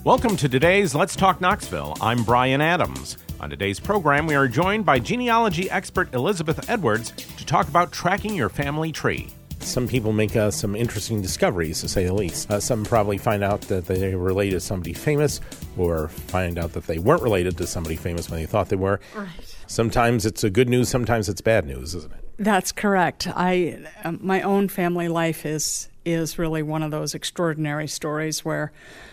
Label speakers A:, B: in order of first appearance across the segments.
A: Welcome to today's Let's Talk Knoxville. I'm Brian Adams. On today's program, we are joined by genealogy expert Elizabeth Edwards to talk about tracking your family tree. Some people make some interesting discoveries, to say the least. Some probably find out that they were related to somebody famous, or find out that they weren't related to somebody famous when they thought they were.
B: Right.
A: Sometimes it's good news, sometimes it's bad news, isn't it?
B: That's correct. My own family life is really one of those extraordinary stories where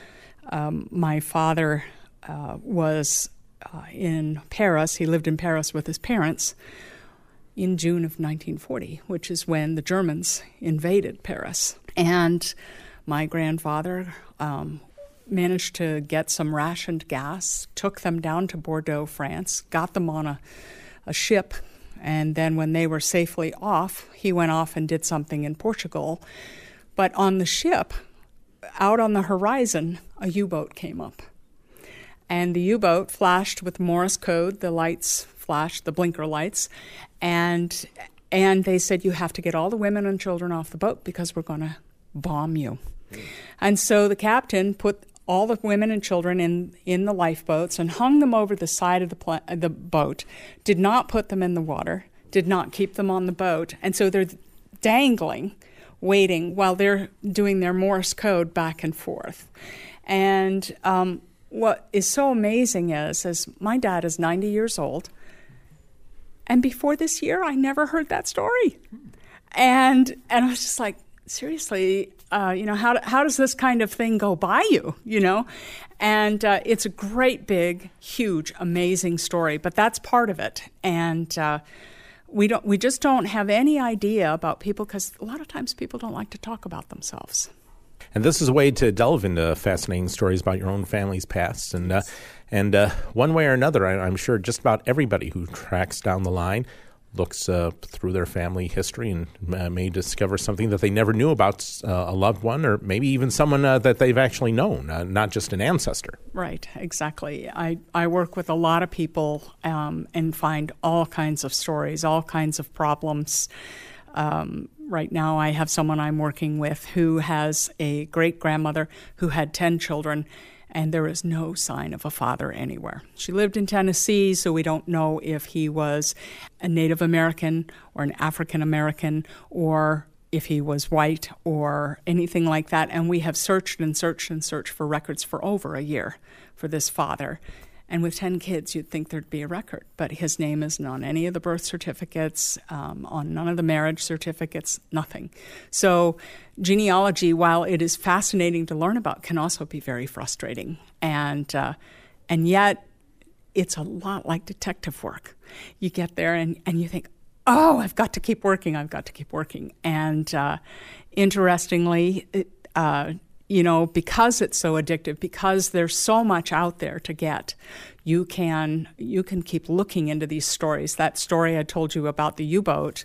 B: my father was in Paris. He lived in Paris with his parents in June of 1940, which is when the Germans invaded Paris. And my grandfather managed to get some rationed gas, took them down to Bordeaux, France, got them on a ship, and then when they were safely off, he went off and did something in Portugal. But on the ship, out on the horizon, a U-boat came up. And the U-boat flashed with Morse code, the lights flashed, the blinker lights, and they said, you have to get all the women and children off the boat because we're going to bomb you. And so the captain put all the women and children in the lifeboats and hung them over the side of the boat, did not put them in the water, did not keep them on the boat, and so they're dangling, waiting while they're doing their Morse code back and forth. And what is so amazing is my dad is 90 years old, and before this year, I never heard that story. And I was just like, seriously, how does this kind of thing go by you, And it's a great, big, huge, amazing story, but that's part of it. And we just don't have any idea about people because a lot of times people don't like to talk about themselves.
A: And this is a way to delve into fascinating stories about your own family's past. And one way or another, I'm sure just about everybody who tracks down the line looks through their family history and may discover something that they never knew about a loved one, or maybe even someone that they've actually known, not just an ancestor.
B: Right, exactly. I work with a lot of people and find all kinds of stories, all kinds of problems. Right now I have someone I'm working with who has a great-grandmother who had 10 children, and there is no sign of a father anywhere. She lived in Tennessee, so we don't know if he was a Native American or an African American or if he was white or anything like that. And we have searched and searched and searched for records for over a year for this father. And with 10 kids, you'd think there'd be a record. But his name isn't on any of the birth certificates, on none of the marriage certificates, nothing. So genealogy, while it is fascinating to learn about, can also be very frustrating. And yet, it's a lot like detective work. You get there and you think, oh, I've got to keep working. And interestingly, because it's so addictive, because there's so much out there to get, you can keep looking into these stories. That story I told you about the U-boat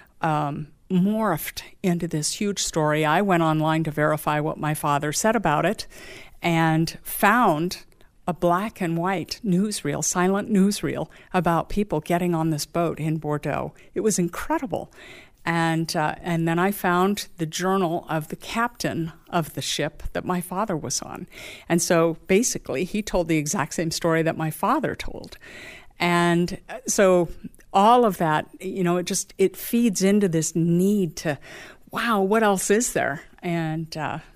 B: morphed into this huge story. I went online to verify what my father said about it and found a black and white newsreel, silent newsreel, about people getting on this boat in Bordeaux. It was incredible. And then I found the journal of the captain of the ship that my father was on. And so basically he told the exact same story that my father told. And so all of that, it feeds into this need to, wow, what else is there? And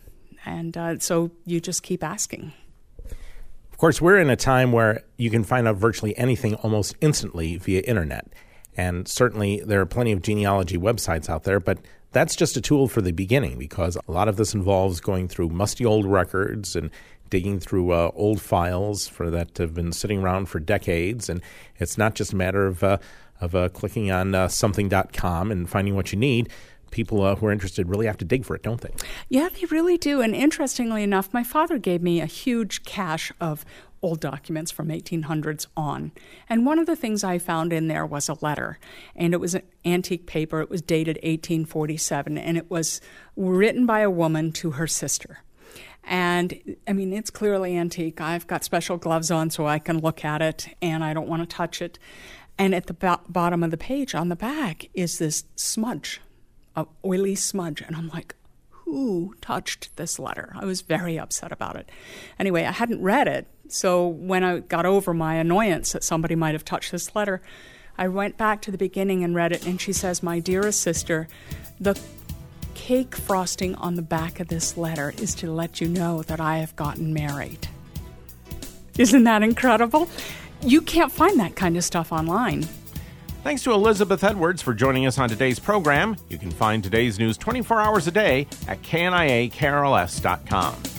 B: so you just keep asking.
A: Of course, we're in a time where you can find out virtually anything almost instantly via internet. And certainly there are plenty of genealogy websites out there, but that's just a tool for the beginning because a lot of this involves going through musty old records and digging through old files that have been sitting around for decades. And it's not just a matter of clicking on something.com and finding what you need. People who are interested really have to dig for it, don't they?
B: Yeah, they really do. And interestingly enough, my father gave me a huge cache of old documents from 1800s on. And one of the things I found in there was a letter. And it was an antique paper. It was dated 1847. And it was written by a woman to her sister. And, it's clearly antique. I've got special gloves on so I can look at it, and I don't want to touch it. And at the bottom of the page on the back is this smudge, an oily smudge. And I'm like, who touched this letter. I was very upset about it. Anyway, I hadn't read it, so when I got over my annoyance that somebody might have touched this letter, I went back to the beginning and read it, and she says, "My dearest sister, the cake frosting on the back of this letter is to let you know that I have gotten married." Isn't that incredible? You can't find that kind of stuff online.
C: Thanks to Elizabeth Edwards for joining us on today's program. You can find today's news 24 hours a day at kniakrls.com.